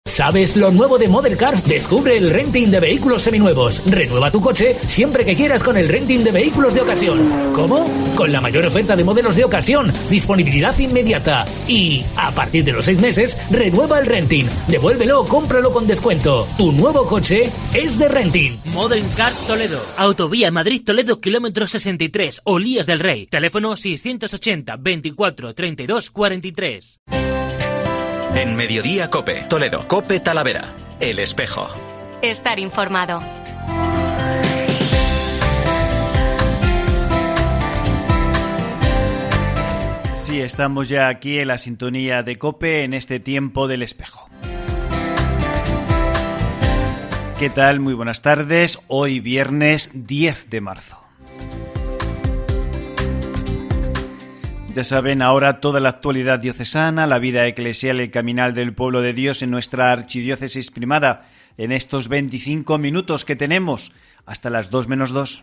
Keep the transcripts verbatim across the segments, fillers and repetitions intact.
¿Sabes lo nuevo de Model Cars? Descubre el renting de vehículos seminuevos. Renueva tu coche siempre que quieras con el renting de vehículos de ocasión. ¿Cómo? Con la mayor oferta de modelos de ocasión, disponibilidad inmediata. Y, a partir de los seis meses, renueva el renting. Devuélvelo o cómpralo con descuento. Tu nuevo coche es de renting. Model Cars Toledo. Autovía Madrid-Toledo, kilómetro sesenta y tres, Olías del Rey. Teléfono seiscientos ochenta, veinticuatro, treinta y dos, cuarenta y tres. En Mediodía Cope, Toledo, Cope Talavera, El Espejo. Estar informado. Sí, estamos ya aquí en la sintonía de Cope en este tiempo del Espejo. ¿Qué tal? Muy buenas tardes. Hoy viernes diez de marzo. Ya saben, ahora toda la actualidad diocesana, la vida eclesial, el caminar del pueblo de Dios en nuestra archidiócesis primada, en estos veinticinco minutos que tenemos, hasta las dos menos dos.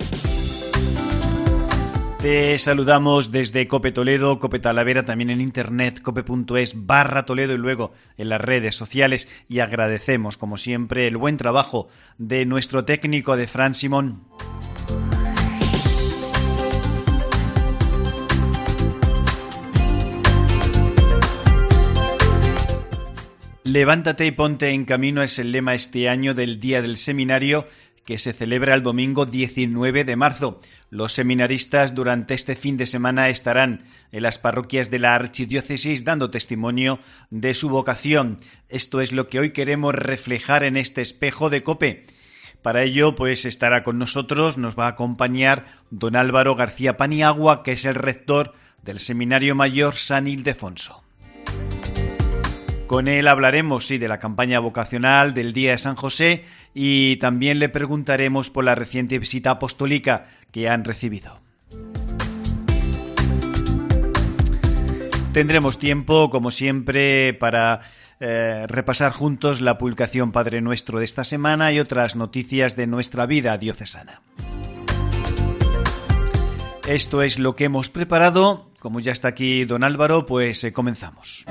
Te saludamos desde Cope Toledo, Cope Talavera, también en internet, cope.es barra Toledo y luego en las redes sociales. Y agradecemos, como siempre, el buen trabajo de nuestro técnico, de Fran Simón. Levántate y ponte en camino es el lema este año del Día del Seminario, que se celebra el domingo diecinueve de marzo. Los seminaristas durante este fin de semana estarán en las parroquias de la archidiócesis dando testimonio de su vocación. Esto es lo que hoy queremos reflejar en este espejo de Cope. Para ello, pues estará con nosotros, nos va a acompañar don Álvaro García Paniagua, que es el rector del Seminario Mayor San Ildefonso. Con él hablaremos, sí, de la campaña vocacional del Día de San José y también le preguntaremos por la reciente visita apostólica que han recibido. Tendremos tiempo, como siempre, para eh, repasar juntos la publicación Padre Nuestro de esta semana y otras noticias de nuestra vida diocesana. Esto es lo que hemos preparado. Como ya está aquí don Álvaro, pues eh, comenzamos.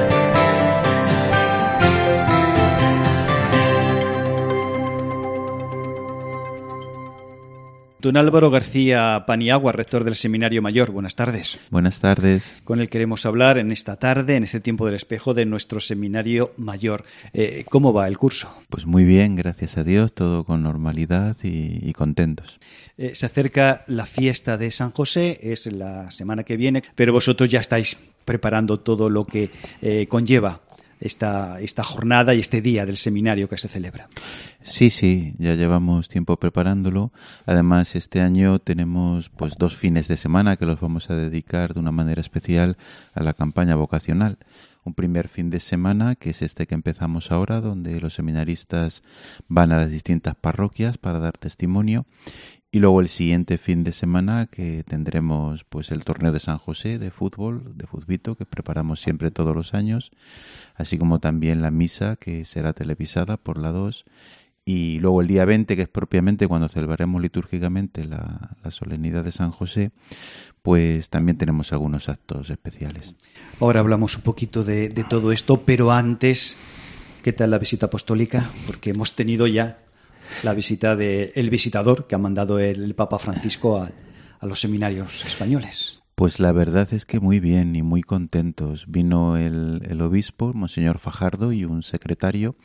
Don Álvaro García Paniagua, rector del Seminario Mayor, buenas tardes. Buenas tardes. Con él queremos hablar en esta tarde, en este tiempo del espejo, de nuestro Seminario Mayor. Eh, ¿Cómo va el curso? Pues muy bien, gracias a Dios, todo con normalidad y, y contentos. Eh, se acerca la fiesta de San José, es la semana que viene, pero vosotros ya estáis preparando todo lo que eh, conlleva Esta, esta jornada y este día del seminario que se celebra. Sí, sí, ya llevamos tiempo preparándolo. Además, este año tenemos pues dos fines de semana que los vamos a dedicar de una manera especial a la campaña vocacional. Un primer fin de semana, que es este que empezamos ahora, donde los seminaristas van a las distintas parroquias para dar testimonio. Y luego el siguiente fin de semana que tendremos pues el torneo de San José de fútbol, de futbito, que preparamos siempre todos los años, así como también la misa que será televisada por la dos. Y luego el día veinte, que es propiamente cuando celebraremos litúrgicamente la, la solemnidad de San José, pues también tenemos algunos actos especiales. Ahora hablamos un poquito de, de todo esto, pero antes, ¿qué tal la visita apostólica? Porque hemos tenido ya la visita de el visitador que ha mandado el, el Papa Francisco a, a los seminarios españoles. Pues la verdad es que muy bien y muy contentos. Vino el, el obispo, Monseñor Fajardo, y un secretario,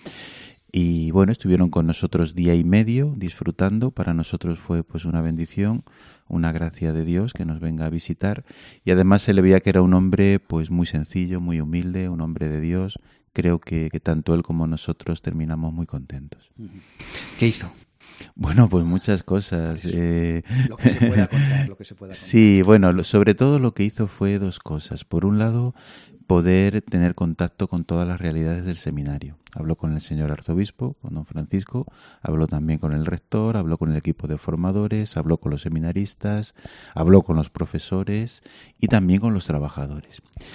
y bueno, estuvieron con nosotros día y medio disfrutando. Para nosotros fue pues una bendición, una gracia de Dios que nos venga a visitar, y además se le veía que era un hombre pues muy sencillo, muy humilde, un hombre de Dios. Creo que, que tanto él como nosotros terminamos muy contentos. ¿Qué hizo? Bueno, pues muchas cosas. Eh... Lo que se pueda contar, lo que se pueda contar. Sí, bueno, lo, sobre todo lo que hizo fue dos cosas. Por un lado, poder tener contacto con todas las realidades del seminario. Habló con el señor arzobispo, con don Francisco, habló también con el rector, habló con el equipo de formadores, habló con los seminaristas, habló con los profesores y también con los trabajadores.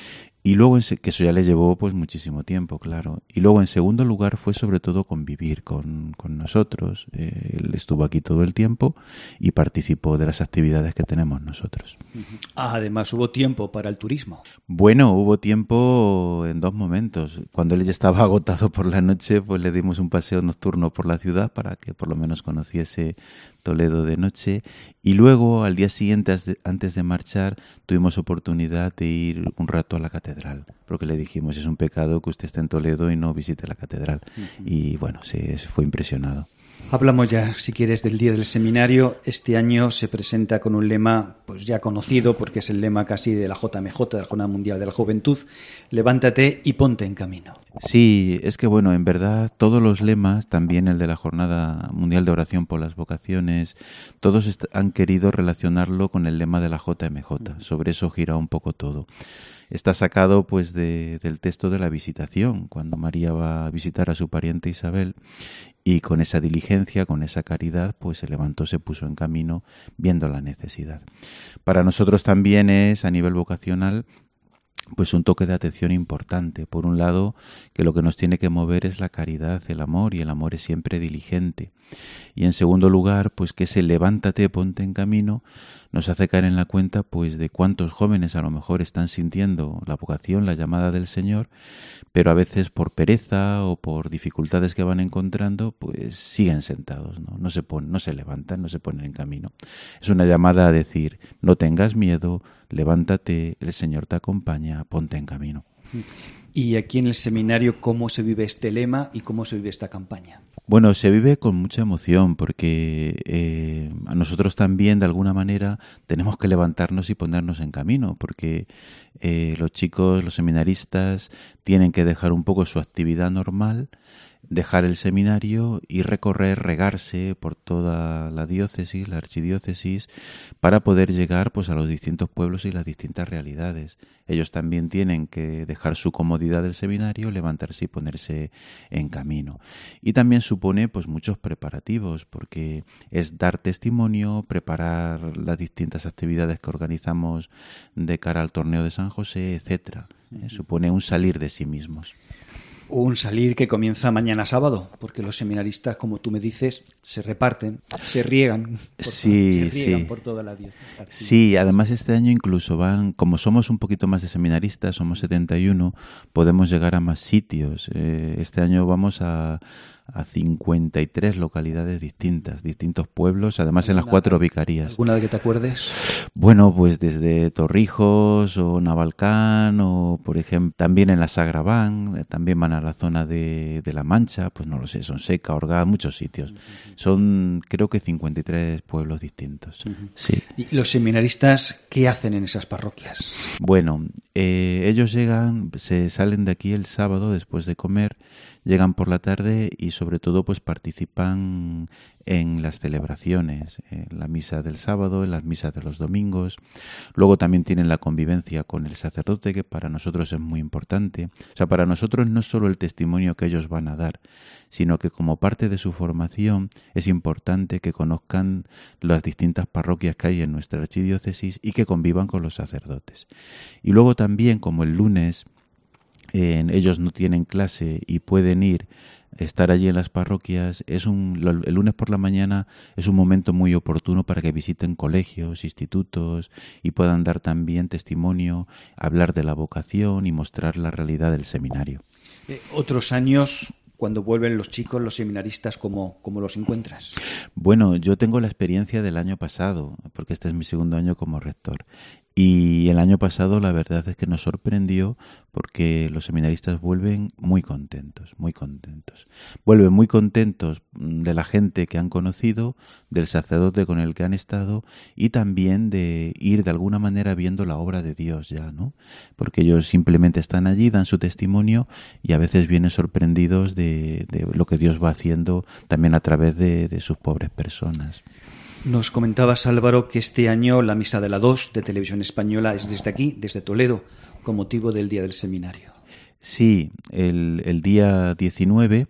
Y luego, que eso ya le llevó pues muchísimo tiempo, claro. Y luego, en segundo lugar, fue sobre todo convivir con, con nosotros. Eh, él estuvo aquí todo el tiempo y participó de las actividades que tenemos nosotros. Ah, además, hubo tiempo para el turismo. Bueno, hubo tiempo en dos momentos. Cuando él ya estaba agotado por la noche, pues le dimos un paseo nocturno por la ciudad para que por lo menos conociese Toledo de noche. Y luego, al día siguiente, antes de marchar, tuvimos oportunidad de ir un rato a la catedral. Porque le dijimos, es un pecado que usted esté en Toledo y no visite la catedral. Uh-huh. Y bueno, se, se fue impresionado. Hablamos ya, si quieres, del Día del Seminario. Este año se presenta con un lema pues ya conocido, porque es el lema casi de la J M J, de la Jornada Mundial de la Juventud: levántate y ponte en camino. Sí, es que bueno, en verdad todos los lemas, también el de la Jornada Mundial de Oración por las Vocaciones, todos est- han querido relacionarlo con el lema de la J M J. Uh-huh. Sobre eso gira un poco todo. Está sacado pues de, del texto de la visitación, cuando María va a visitar a su pariente Isabel, y con esa diligencia, con esa caridad, pues se levantó, se puso en camino viendo la necesidad. Para nosotros también es, a nivel vocacional, pues un toque de atención importante. Por un lado, que lo que nos tiene que mover es la caridad, el amor, y el amor es siempre diligente. Y en segundo lugar, pues que ese levántate, ponte en camino, nos hace caer en la cuenta pues de cuántos jóvenes a lo mejor están sintiendo la vocación, la llamada del Señor, pero a veces por pereza o por dificultades que van encontrando, pues siguen sentados, ¿no? No se ponen, no se levantan, no se ponen en camino. Es una llamada a decir, no tengas miedo, levántate, el Señor te acompaña, ponte en camino. Y aquí en el seminario, ¿cómo se vive este lema y cómo se vive esta campaña? Bueno, se vive con mucha emoción porque eh, a nosotros también, de alguna manera, tenemos que levantarnos y ponernos en camino, porque eh, los chicos, los seminaristas, tienen que dejar un poco su actividad normal, dejar el seminario y recorrer, regarse por toda la diócesis, la archidiócesis, para poder llegar pues a los distintos pueblos y las distintas realidades. Ellos también tienen que dejar su comodidad del seminario, levantarse y ponerse en camino. Y también supone pues muchos preparativos, porque es dar testimonio, preparar las distintas actividades que organizamos de cara al torneo de San José, etcétera. Eh, supone un salir de sí mismos. Un salir que comienza mañana sábado, porque los seminaristas, como tú me dices, se reparten, se riegan, por, sí, se riegan sí. por toda la diócesis. Sí, además este año incluso van, como somos un poquito más de seminaristas, somos setenta y uno, podemos llegar a más sitios. Eh, este año vamos a, a cincuenta y tres localidades distintas, distintos pueblos, además en las cuatro vicarías. ¿Alguna de que te acuerdes? Bueno, pues desde Torrijos o Navalcán o, por ejemplo, también en la Sagrabán, también van a la zona de, de La Mancha, pues no lo sé, Sonseca, Orgaz, muchos sitios. Uh-huh. Son, creo que cincuenta y tres pueblos distintos. Uh-huh. Sí. ¿Y los seminaristas qué hacen en esas parroquias? Bueno, eh, ellos llegan, se salen de aquí el sábado después de comer, llegan por la tarde y sobre todo pues participan en las celebraciones, en la misa del sábado, en las misas de los domingos. Luego también tienen la convivencia con el sacerdote, que para nosotros es muy importante. O sea, para nosotros no es solo el testimonio que ellos van a dar, sino que como parte de su formación es importante que conozcan las distintas parroquias que hay en nuestra archidiócesis y que convivan con los sacerdotes. Y luego también, como el lunes Eh, ellos no tienen clase y pueden ir, estar allí en las parroquias, es un, el lunes por la mañana es un momento muy oportuno para que visiten colegios, institutos y puedan dar también testimonio, hablar de la vocación y mostrar la realidad del seminario. Eh, otros años, cuando vuelven los chicos, los seminaristas, ¿cómo, cómo los encuentras? Bueno, yo tengo la experiencia del año pasado, porque este es mi segundo año como rector. Y el año pasado la verdad es que nos sorprendió porque los seminaristas vuelven muy contentos, muy contentos. Vuelven muy contentos de la gente que han conocido, del sacerdote con el que han estado y también de ir de alguna manera viendo la obra de Dios ya, ¿no? Porque ellos simplemente están allí, dan su testimonio y a veces vienen sorprendidos de, de lo que Dios va haciendo también a través de, de sus pobres personas. Nos comentabas, Álvaro, que este año la Misa de la dos de Televisión Española es desde aquí, desde Toledo, con motivo del Día del Seminario. Sí, el, el día diecinueve, uh-huh.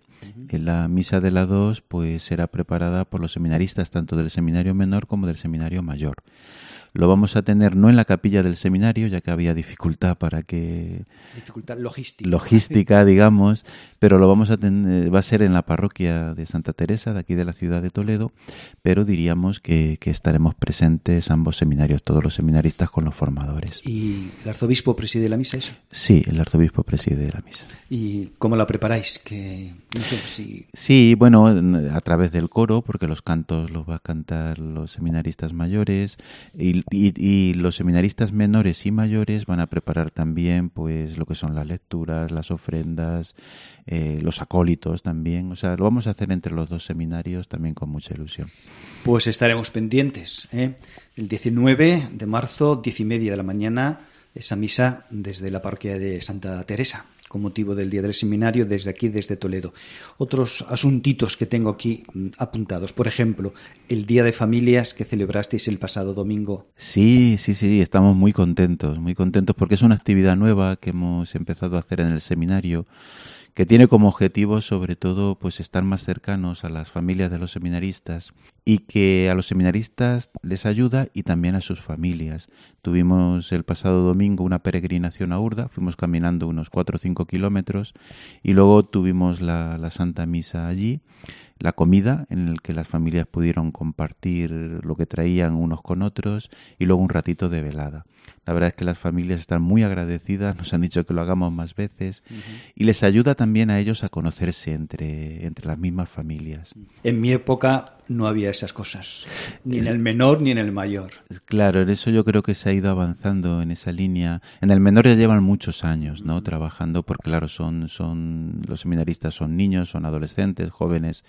La misa de la dos pues será preparada por los seminaristas tanto del seminario menor como del seminario mayor. Lo vamos a tener no en la capilla del seminario, ya que había dificultad para que... Dificultad logística. Logística, digamos, pero lo vamos a tener, va a ser en la parroquia de Santa Teresa, de aquí de la ciudad de Toledo, pero diríamos que, que estaremos presentes ambos seminarios, todos los seminaristas con los formadores. ¿Y el arzobispo preside la misa esa? Sí, el arzobispo preside la misa. ¿Y cómo la preparáis? Que no sé si... Sí, bueno, a través del coro, porque los cantos los va a cantar los seminaristas mayores y Y, y los seminaristas menores y mayores van a preparar también pues lo que son las lecturas, las ofrendas, eh, los acólitos también. O sea, lo vamos a hacer entre los dos seminarios también con mucha ilusión. Pues estaremos pendientes, ¿eh? El diecinueve de marzo, diez y media de la mañana, esa misa desde la parroquia de Santa Teresa, con motivo del Día del Seminario, desde aquí, desde Toledo. Otros asuntitos que tengo aquí apuntados. Por ejemplo, el Día de Familias que celebrasteis el pasado domingo. Sí, sí, sí, estamos muy contentos, muy contentos porque es una actividad nueva que hemos empezado a hacer en el seminario, que tiene como objetivo sobre todo pues estar más cercanos a las familias de los seminaristas y que a los seminaristas les ayuda y también a sus familias. Tuvimos el pasado domingo una peregrinación a Urda, fuimos caminando unos cuatro o cinco kilómetros y luego tuvimos la, la Santa Misa allí, la comida en la que las familias pudieron compartir lo que traían unos con otros y luego un ratito de velada. La verdad es que las familias están muy agradecidas, nos han dicho que lo hagamos más veces uh-huh. y les ayuda también a ellos a conocerse entre, entre las mismas familias. En mi época no había esas cosas, ni en el menor ni en el mayor. Claro, en eso yo creo que se ha ido avanzando en esa línea. En el menor ya llevan muchos años, ¿no? Uh-huh. Trabajando, porque claro, son, son los seminaristas son niños, son adolescentes, jóvenes,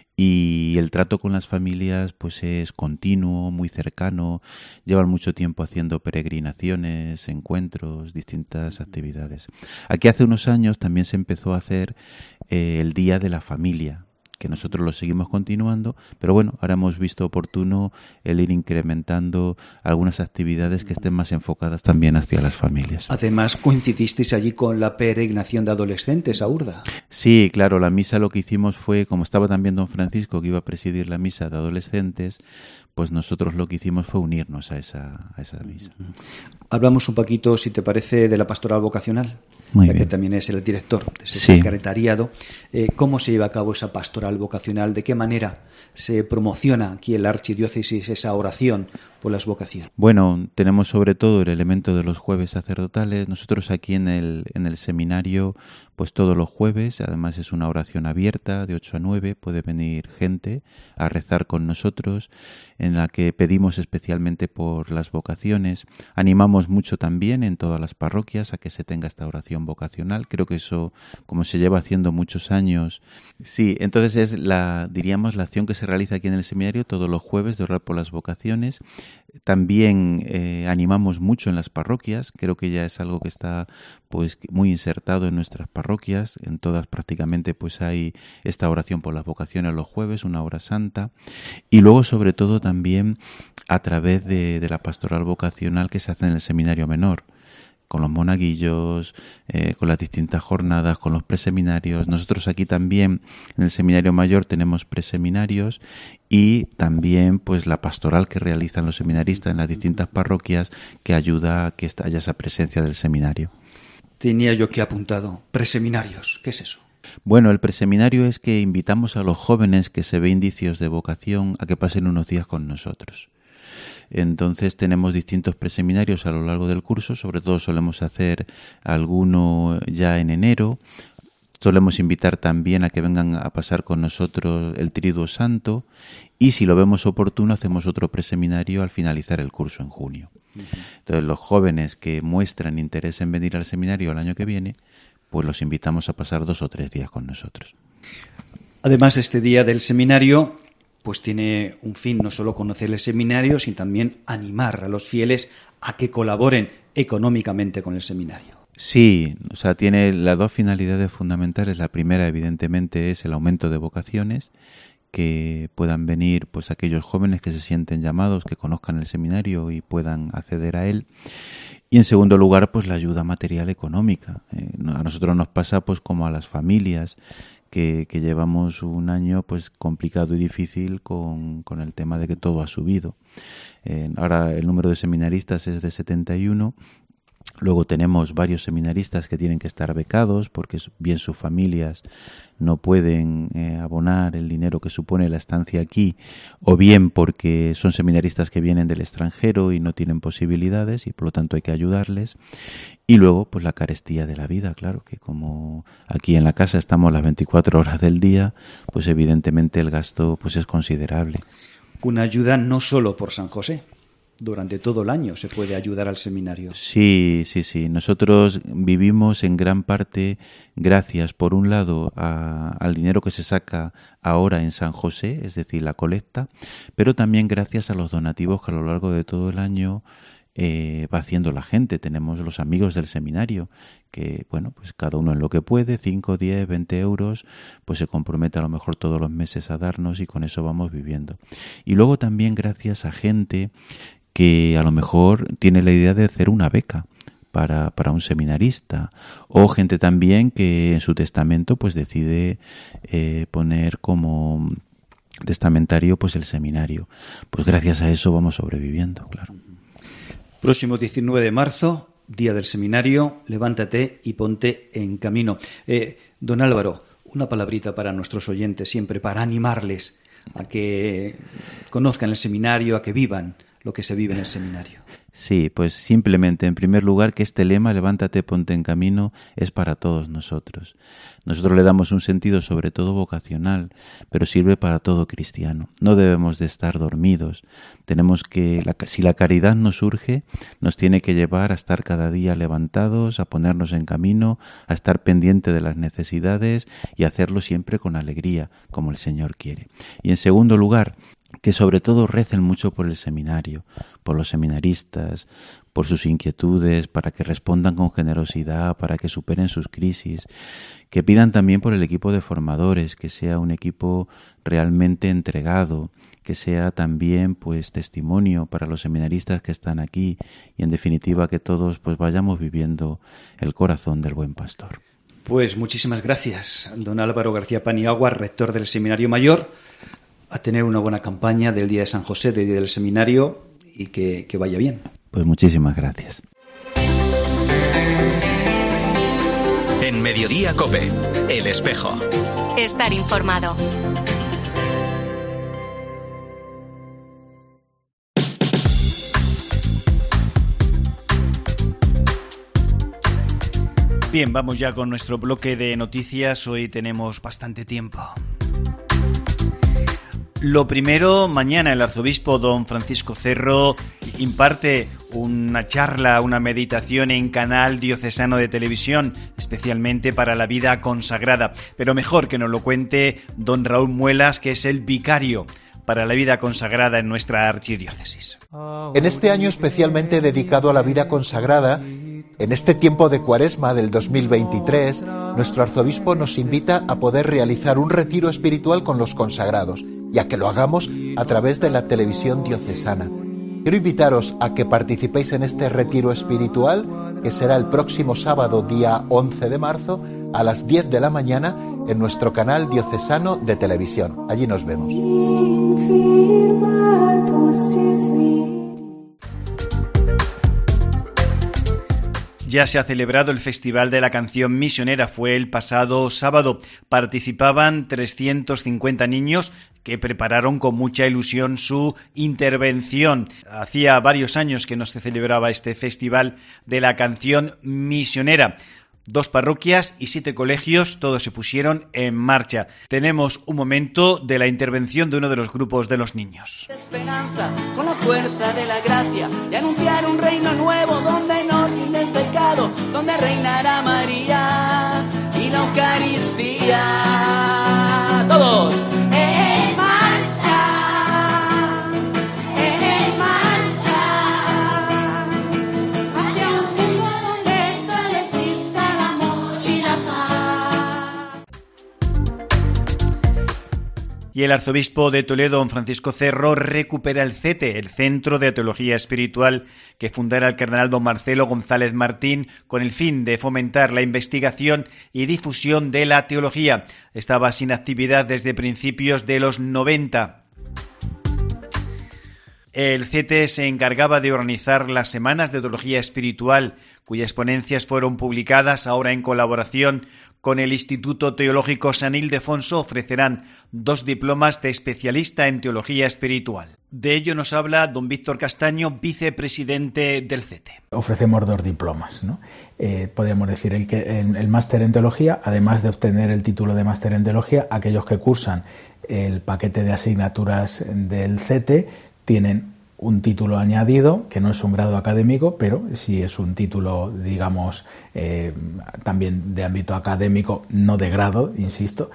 y el trato con las familias pues es continuo, muy cercano, llevan mucho tiempo haciendo peregrinaciones, encuentros, distintas actividades. Aquí hace unos años también se empezó a hacer eh, el Día de la Familia, que nosotros lo seguimos continuando, pero bueno, ahora hemos visto oportuno el ir incrementando algunas actividades que estén más enfocadas también hacia las familias. Además, coincidisteis allí con la peregrinación de adolescentes a Urda. Sí, claro, la misa lo que hicimos fue, como estaba también don Francisco, que iba a presidir la misa de adolescentes, pues nosotros lo que hicimos fue unirnos a esa, a esa misa. Hablamos un poquito, si te parece, de la pastoral vocacional, Muy ya bien. que también es el director de ese Sí. secretariado. Eh, ¿Cómo se lleva a cabo esa pastoral vocacional? ¿De qué manera se promociona aquí en la archidiócesis esa oración por las vocaciones? Bueno, tenemos sobre todo el elemento de los jueves sacerdotales. Nosotros aquí en el, en el seminario, pues todos los jueves, además es una oración abierta de ocho a nueve, puede venir gente a rezar con nosotros, en la que pedimos especialmente por las vocaciones. Animamos mucho también en todas las parroquias a que se tenga esta oración vocacional. Creo que eso, como se lleva haciendo muchos años, sí, entonces es la, diríamos, la acción que se realiza aquí en el seminario todos los jueves de orar por las vocaciones. También eh, animamos mucho en las parroquias, creo que ya es algo que está pues muy insertado en nuestras parroquias, en todas prácticamente pues hay esta oración por las vocaciones los jueves, una hora santa, y luego sobre todo también a través de, de la pastoral vocacional que se hace en el seminario menor, con los monaguillos, eh, con las distintas jornadas, con los preseminarios. Nosotros aquí también en el seminario mayor tenemos preseminarios y también pues la pastoral que realizan los seminaristas en las distintas parroquias que ayuda a que haya esa presencia del seminario. Tenía yo que apuntado, preseminarios, ¿qué es eso? Bueno, el preseminario es que invitamos a los jóvenes que se ve indicios de vocación a que pasen unos días con nosotros. Entonces tenemos distintos preseminarios a lo largo del curso, sobre todo solemos hacer alguno ya en enero. Solemos invitar también a que vengan a pasar con nosotros el Triduo Santo y si lo vemos oportuno hacemos otro preseminario al finalizar el curso en junio. Uh-huh. Entonces los jóvenes que muestran interés en venir al seminario el año que viene, pues los invitamos a pasar dos o tres días con nosotros. Además, este día del seminario pues tiene un fin, no solo conocer el seminario, sino también animar a los fieles a que colaboren económicamente con el seminario. Sí, o sea, tiene las dos finalidades fundamentales. La primera, evidentemente, es el aumento de vocaciones, que puedan venir pues aquellos jóvenes que se sienten llamados, que conozcan el seminario y puedan acceder a él. Y en segundo lugar, pues la ayuda material económica. Eh, a nosotros nos pasa pues como a las familias que, que llevamos un año pues complicado y difícil con, con el tema de que todo ha subido. Eh, ahora el número de seminaristas es de setenta y uno. Luego tenemos varios seminaristas que tienen que estar becados porque bien sus familias no pueden eh, abonar el dinero que supone la estancia aquí, o bien porque son seminaristas que vienen del extranjero y no tienen posibilidades y por lo tanto hay que ayudarles. Y luego pues la carestía de la vida, claro, que como aquí en la casa estamos las veinticuatro horas del día, pues evidentemente el gasto pues es considerable. Una ayuda no solo por San José. Durante todo el año se puede ayudar al seminario. Sí, sí, sí. Nosotros vivimos en gran parte gracias, por un lado, a, al dinero que se saca ahora en San José, es decir, la colecta, pero también gracias a los donativos que a lo largo de todo el año eh, va haciendo la gente. Tenemos los amigos del seminario que, bueno, pues cada uno en lo que puede, cinco, diez, veinte euros, pues se compromete a lo mejor todos los meses a darnos y con eso vamos viviendo. Y luego también gracias a gente que a lo mejor tiene la idea de hacer una beca para, para un seminarista, o gente también que en su testamento pues decide eh, poner como testamentario pues el seminario. Pues gracias a eso vamos sobreviviendo, claro. Próximo diecinueve de marzo, Día del Seminario, levántate y ponte en camino. Eh, don Álvaro, una palabrita para nuestros oyentes siempre, para animarles a que conozcan el seminario, a que vivan lo que se vive en el seminario. Sí, pues simplemente, en primer lugar, que este lema, levántate, ponte en camino, es para todos nosotros. Nosotros le damos un sentido sobre todo vocacional, pero sirve para todo cristiano. No debemos de estar dormidos. Tenemos que, la, si la caridad nos surge, nos tiene que llevar a estar cada día levantados, a ponernos en camino, a estar pendiente de las necesidades y hacerlo siempre con alegría, como el Señor quiere. Y en segundo lugar, que sobre todo recen mucho por el seminario, por los seminaristas, por sus inquietudes, para que respondan con generosidad, para que superen sus crisis, que pidan también por el equipo de formadores, que sea un equipo realmente entregado, que sea también pues testimonio para los seminaristas que están aquí y en definitiva que todos pues vayamos viviendo el corazón del buen pastor. Pues muchísimas gracias, don Álvaro García Paniagua, rector del Seminario Mayor. A tener una buena campaña del Día de San José, del Día del Seminario, y que, que vaya bien. Pues muchísimas gracias. En Mediodía COPE, El Espejo. Estar informado. Bien, vamos ya con nuestro bloque de noticias. Hoy tenemos bastante tiempo. Lo primero, mañana el arzobispo don Francisco Cerro imparte una charla, una meditación en Canal Diocesano de Televisión, especialmente para la vida consagrada. Pero mejor que nos lo cuente don Raúl Muelas, que es el vicario para la vida consagrada en nuestra archidiócesis. En este año especialmente dedicado a la vida consagrada, en este tiempo de Cuaresma del dos mil veintitrés, nuestro arzobispo nos invita a poder realizar un retiro espiritual con los consagrados y a que lo hagamos a través de la televisión diocesana. Quiero invitaros a que participéis en este retiro espiritual, que será el próximo sábado, día once de marzo, a las diez de la mañana, en nuestro canal diocesano de televisión. Allí nos vemos. Ya se ha celebrado el Festival de la Canción Misionera, fue el pasado sábado. Participaban trescientos cincuenta niños que prepararon con mucha ilusión su intervención. Hacía varios años que no se celebraba este Festival de la Canción Misionera. Dos parroquias y siete colegios, todos se pusieron en marcha. Tenemos un momento de la intervención de uno de los grupos de los niños. Esperanza con la fuerza de la gracia y anunciar un reino nuevo donde no existe el pecado, donde reinará María y la Eucaristía. Todos en marcha, en marcha. Haya un mundo donde solo exista el amor y la paz. Y el arzobispo de Toledo, don Francisco Cerro, recupera el C E T E, el Centro de Teología Espiritual que fundara el cardenal don Marcelo González Martín con el fin de fomentar la investigación y difusión de la teología. Estaba sin actividad desde principios de los noventa. El C E T E se encargaba de organizar las semanas de teología espiritual, cuyas ponencias fueron publicadas. Ahora, en colaboración con el Instituto Teológico San Ildefonso, ofrecerán dos diplomas de especialista en teología espiritual. De ello nos habla don Víctor Castaño, vicepresidente del C E T E. Ofrecemos dos diplomas, ¿no? Eh, podríamos decir el, que, el, el máster en teología, además de obtener el título de máster en teología, aquellos que cursan el paquete de asignaturas del C E T E tienen un título añadido, que no es un grado académico, pero sí es un título, digamos, eh, también de ámbito académico, no de grado, insisto.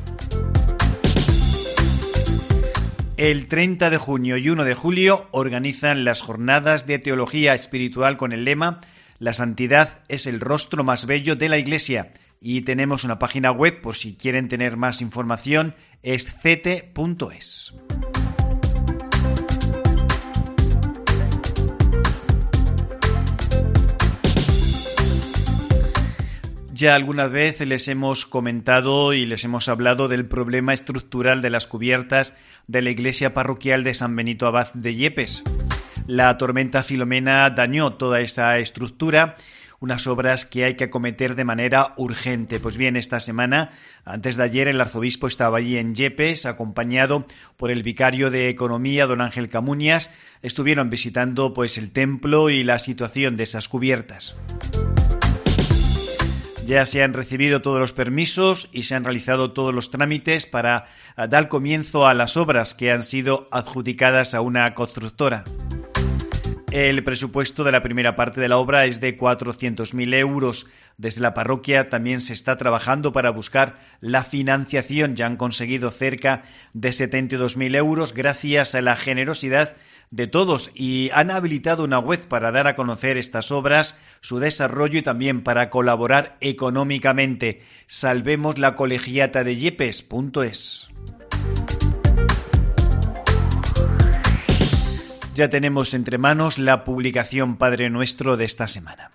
El treinta de junio y uno de julio organizan las jornadas de teología espiritual con el lema «La santidad es el rostro más bello de la Iglesia». Y tenemos una página web, por si quieren tener más información, es cete punto es. Ya alguna vez les hemos comentado y les hemos hablado del problema estructural de las cubiertas de la iglesia parroquial de San Benito Abad de Yepes. La tormenta Filomena dañó toda esa estructura, unas obras que hay que acometer de manera urgente. Pues bien, esta semana, antes de ayer, el arzobispo estaba allí en Yepes, acompañado por el vicario de Economía, don Ángel Camuñas. Estuvieron visitando pues el templo y la situación de esas cubiertas. Ya se han recibido todos los permisos y se han realizado todos los trámites para dar comienzo a las obras que han sido adjudicadas a una constructora. El presupuesto de la primera parte de la obra es de cuatrocientos mil euros. Desde la parroquia también se está trabajando para buscar la financiación. Ya han conseguido cerca de setenta y dos mil euros gracias a la generosidad de todos y han habilitado una web para dar a conocer estas obras, su desarrollo y también para colaborar económicamente. Salvemos la colegiata de Yepes punto es. Ya tenemos entre manos la publicación Padre Nuestro de esta semana.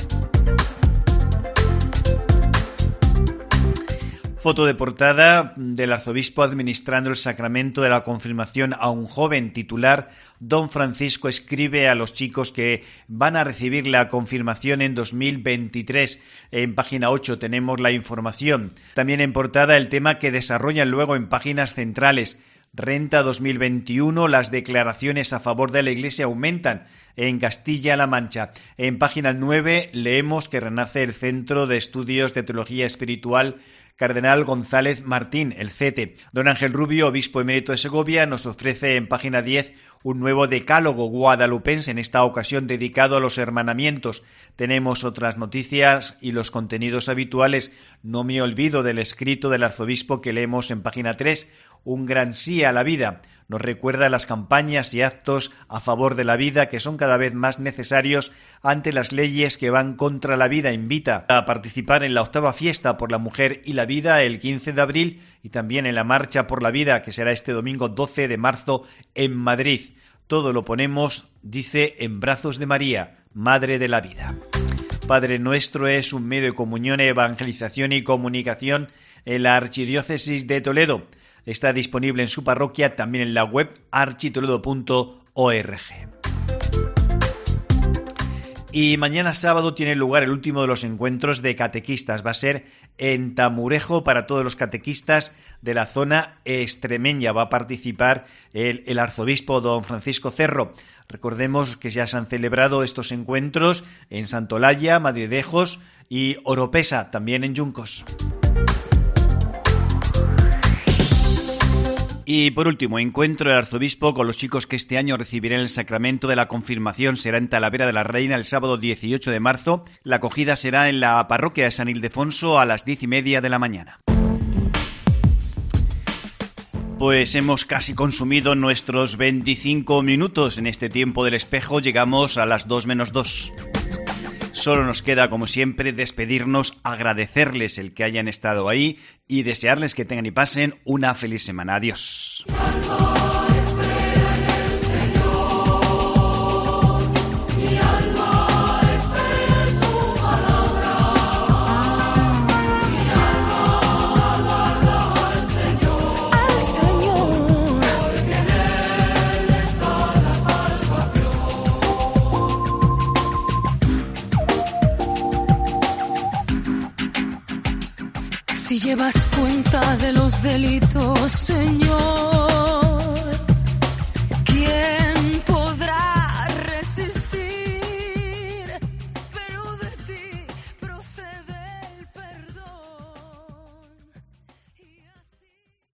Foto de portada del arzobispo administrando el sacramento de la confirmación a un joven titular. Don Francisco escribe a los chicos que van a recibir la confirmación en dos mil veintitrés. En página ocho tenemos la información. También en portada el tema que desarrollan luego en páginas centrales. Renta dos mil veintiuno, las declaraciones a favor de la Iglesia aumentan en Castilla-La Mancha. En página nueve leemos que renace el Centro de Estudios de Teología Espiritual Cardenal González Martín, el C E T E. Don Ángel Rubio, obispo emérito de Segovia, nos ofrece en página diez un nuevo decálogo guadalupense, en esta ocasión dedicado a los hermanamientos. Tenemos otras noticias y los contenidos habituales. No me olvido del escrito del arzobispo que leemos en página tres, un gran sí a la vida. Nos recuerda las campañas y actos a favor de la vida que son cada vez más necesarios ante las leyes que van contra la vida. Invita a participar en la octava fiesta por la mujer y la vida el quince de abril y también en la marcha por la vida que será este domingo doce de marzo en Madrid. Todo lo ponemos, dice, en brazos de María, Madre de la Vida. Padre Nuestro es un medio de comunión, evangelización y comunicación en la Archidiócesis de Toledo. Está disponible en su parroquia, también en la web architoledo punto org. Y mañana sábado tiene lugar el último de los encuentros de catequistas. Va a ser en Tamurejo para todos los catequistas de la zona extremeña. Va a participar el, el arzobispo don Francisco Cerro. Recordemos que ya se han celebrado estos encuentros en Santolaya, Madridejos y Oropesa, también en Yuncos. Y por último, encuentro del arzobispo con los chicos que este año recibirán el sacramento de la confirmación. Será en Talavera de la Reina el sábado dieciocho de marzo. La acogida será en la parroquia de San Ildefonso a las diez y media de la mañana. Pues hemos casi consumido nuestros veinticinco minutos en este tiempo del espejo. Llegamos a las dos menos dos. Solo nos queda, como siempre, despedirnos, agradecerles el que hayan estado ahí y desearles que tengan y pasen una feliz semana. Adiós. Si llevas cuenta de los delitos, Señor,